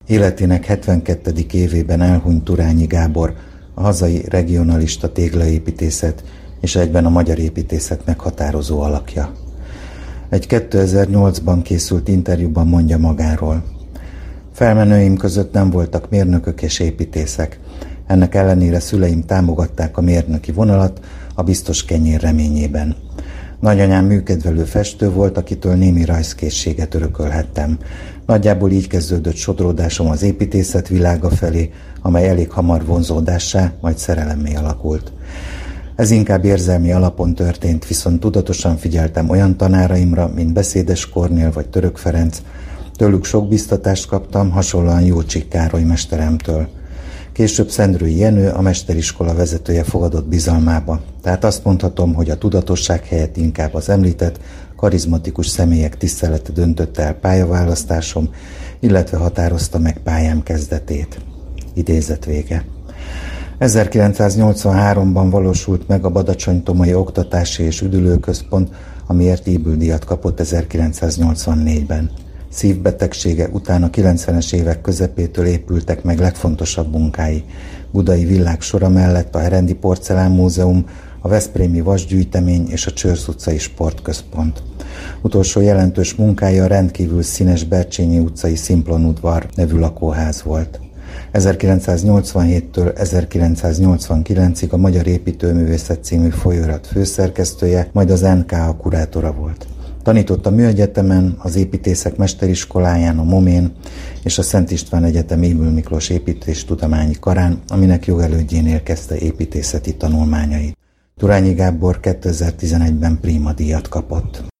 Életének 72. évében elhunyt Turányi Gábor, a hazai regionalista téglaépítészet és egyben a magyar építészet meghatározó alakja. Egy 2008-ban készült interjúban mondja magáról: felmenőim között nem voltak mérnökök és építészek. Ennek ellenére szüleim támogatták a mérnöki vonalat a biztos kenyér reményében. Nagyanyám műkedvelő festő volt, akitől némi rajzkészséget örökölhettem. Nagyjából így kezdődött sodródásom az építészet világa felé, amely elég hamar vonzódássá, majd szerelemmé alakult. Ez inkább érzelmi alapon történt, viszont tudatosan figyeltem olyan tanáraimra, mint Beszédes Kornél vagy Török Ferenc. Tőlük sok biztatást kaptam, hasonlóan Jócsik Károly mesteremtől. Később Szendrői Jenő, a mesteriskola vezetője fogadott bizalmába. Tehát azt mondhatom, hogy a tudatosság helyett inkább az említett, karizmatikus személyek tisztelete döntötte el pályaválasztásom, illetve határozta meg pályám kezdetét. Idézet vége. 1983-ban valósult meg a Badacsony-Tomai Oktatási és Üdülőközpont, amiért Ybl-díjat kapott 1984-ben. Szívbetegsége után a 90-es évek közepétől épültek meg legfontosabb munkái. Budai Villák sora mellett a Herendi Porcelán Múzeum, a Veszprémi Vasgyűjtemény és a Csörsz utcai Sportközpont. Utolsó jelentős munkája a rendkívül színes Bercsényi utcai Szimplon udvar nevű lakóház volt. 1987-től 1989-ig a Magyar Építőművészet című folyóirat főszerkesztője, majd az NKA kurátora volt. Tanított a Műegyetemen, az Építészek Mesteriskoláján, a MOMÉN és a Szent István Egyetem Ybl Miklós Építéstudományi Karán, aminek jogelődjénél kezdte építészeti tanulmányait. Turányi Gábor 2011-ben Prima díjat kapott.